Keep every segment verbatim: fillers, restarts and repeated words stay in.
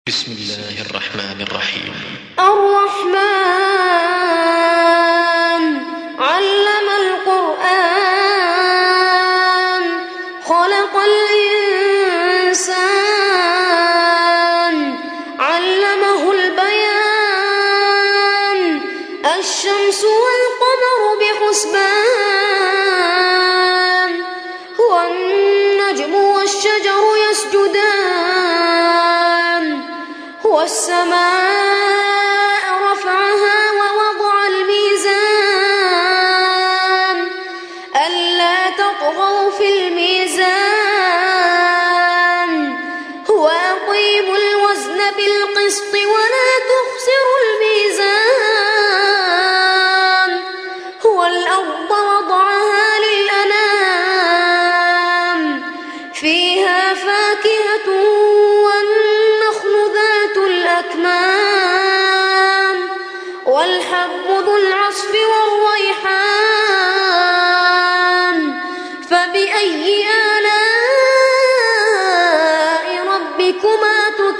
بسم الله الرحمن الرحيم. الرحمن علم القرآن خلق الإنسان علمه البيان الشمس والقمر بحسبان هو النجم والشجر يسجدان هو السماء رفعها ووضع الميزان ألا تطغوا في الميزان هو يقيم الوزن بالقسط ولا تخسروا الميزان هو الأرض وضعها للأنام فيها فاكهة والحب ذو العصف والريحان فبأي آلاء ربكما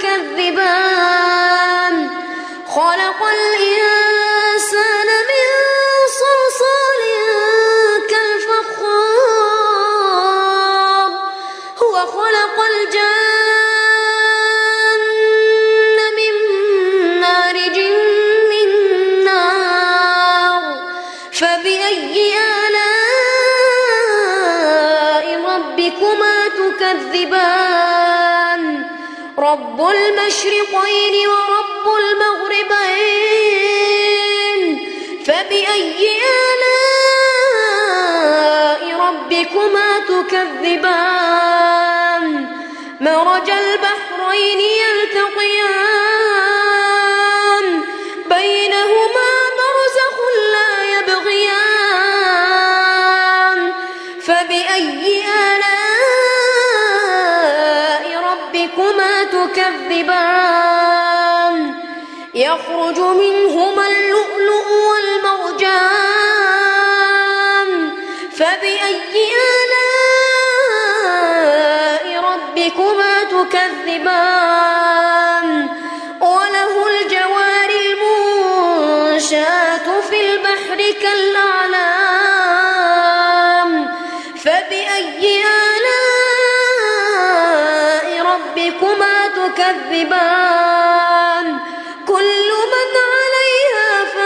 تكذبان خلق الإنسان من صلصال كالفخار هو خلق الجان فبأي آلاء ربكما تكذبان رب المشرقين ورب المغربين فبأي آلاء ربكما تكذبان مرج البحرين يلتقيان بينهما برزخ لا يبغيان فبأي آلاء ربكما تكذبان يخرج منهما اللؤلؤ والمرجان فبأي آلاء ربكما تكذبان وله الجوار المنشآت في البحر كالأعلام فبأي آلاء ربكما تكذبان كل من عليها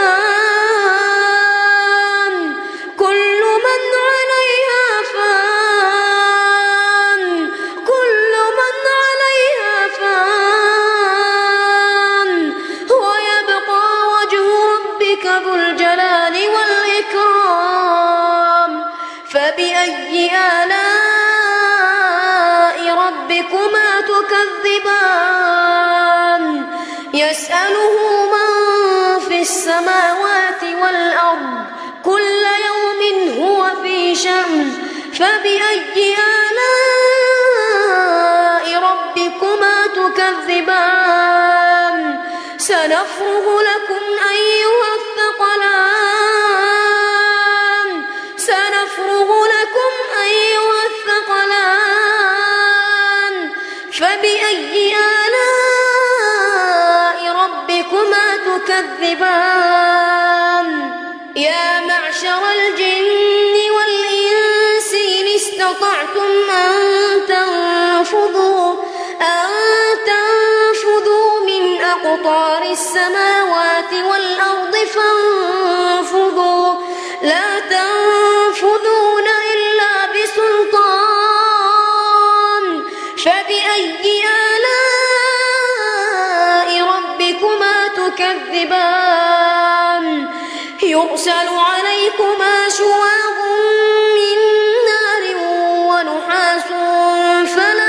فان كل من عليها فان كل من عليها فان ويبقى وجه ربك ذو الجلال والإكرام فبأي آلاء ربكما تكذبان يسأله من في السماوات والأرض كل يوم هو في شأن فبأي آلاء ربكما تكذبان سنفرغ لكم أيها الثقلان سنفرغ لكم أيها الثقلان فبأي آلاء ربكما تكذبان يا معشر الجن والإنس إن استطعتم أن تنفذوا أن تنفذوا من أقطار السماوات والأرض فانفذوا لا تنفذون إلا بسلطان فبأي آلاء ربكما تكذبان يرسل عليكما شواظ من نار ونحاس فلا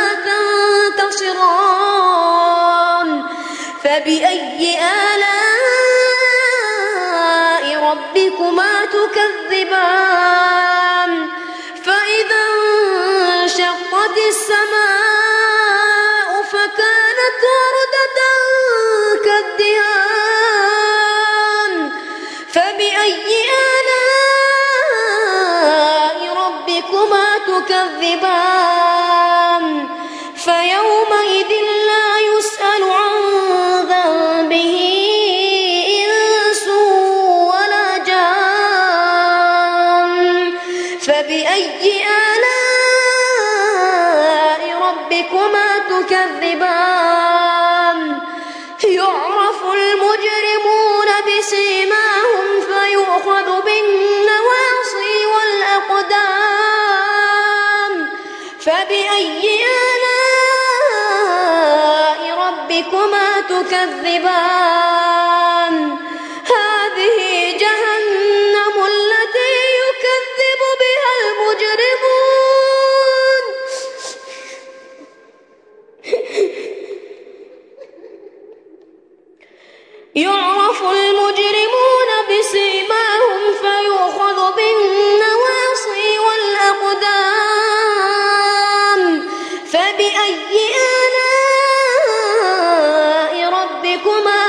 تنتصران فبأي آلاء ربكما تكذبان فإذا انشقت السماء فكانت وردة كالدهان فبأي آلاء ربكما تكذبان فيومئذ لا يسأل عن فبأي آلاء ربكما تكذبان هذه جهنم التي يكذب بها المجرمون يعرف المجرمون بسيماهم فيؤخذ بالنواصي والأقدام فبأي آلاء ربكما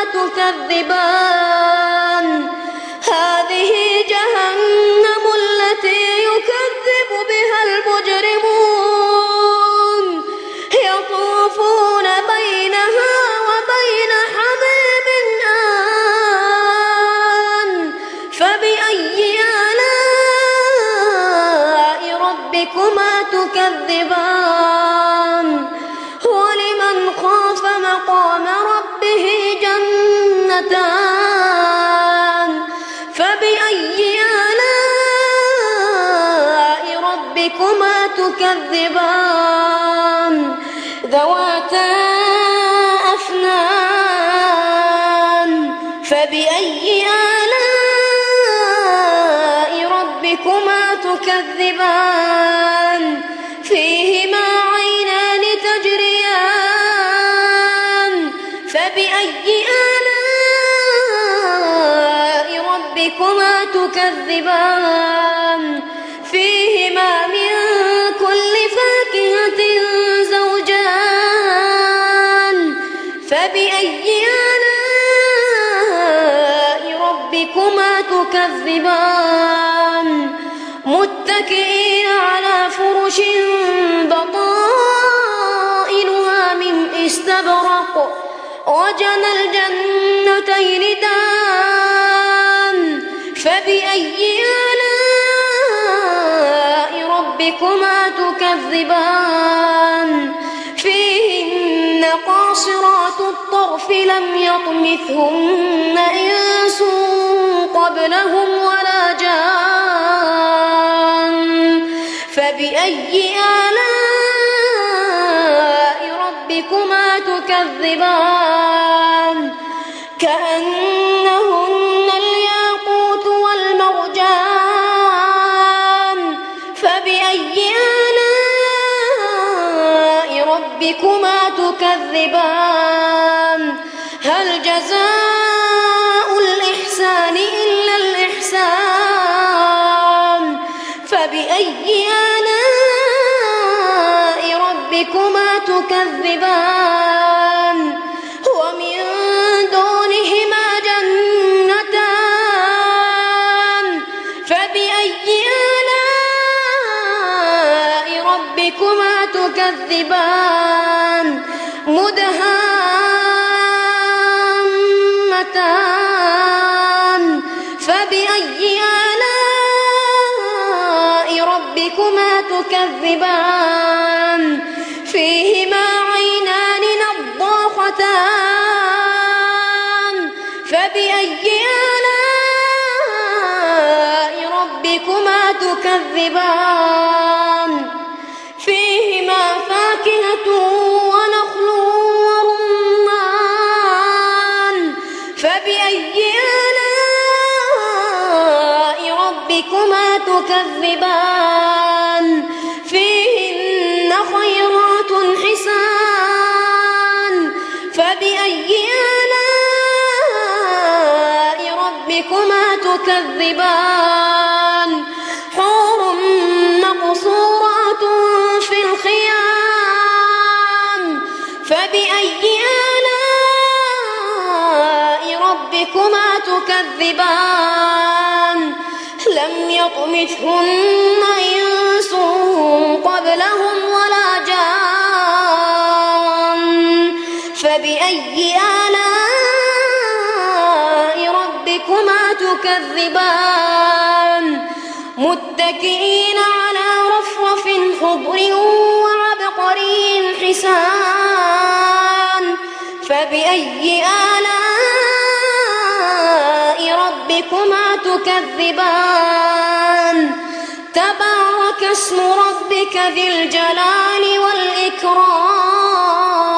تكذبان هذه جهنم التي يكذب بها المجرمون يطوفون بينها وبين حميم آن فبأي آلاء ربكما تكذبان ولمن خاف مقام ربه جنتان فبأي آلاء ربكما تكذبان ذواتا أفنان فبأي آلاء ربكما تكذبان فيهما عينان تجريان فبأي آلاء ربكما تكذبان فيهما من كل فاكهة زوجان فبأي آلاء ربكما تكذبان متكئين على فرش بطائنها من استبرق وجنى الجنتين دان فبأي آلاء ربكما تكذبان فيهن قاصرات الطرف لم يطمثهن إنس قبلهم ولا جان فبأي آلاء ربكما تكذبان كأنهن الياقوت والمرجان فبأي آلاء ربكما تكذبان هل جزاء الإحسان إلا الإحسان فبأي آلاء ربكما تكذبان ومن دونهما جنتان فبأي آلاء ربكما تكذبان مدهامتان فبأي آلاء ربكما تكذبان فيهما عينان نضاختان فبأي آلاء ربكما تكذبان فيهما فاكهة ونخل ورمان فبأي آلاء ربكما تكذبان فيهن خيرات حسان فبأي آلاء ربكما تكذبان حور مقصورات في الخيام فبأي آلاء ربكما تكذبان لم يطمثهن إنس قبلهم ولا جان فبأي آلاء ربكما تكذبان متكئين على رفرف خضر وعبقري حسان فبأي آلاء ربكما تكذبان تبارك تبارك اسم ربك ذي الجلال والإكرام.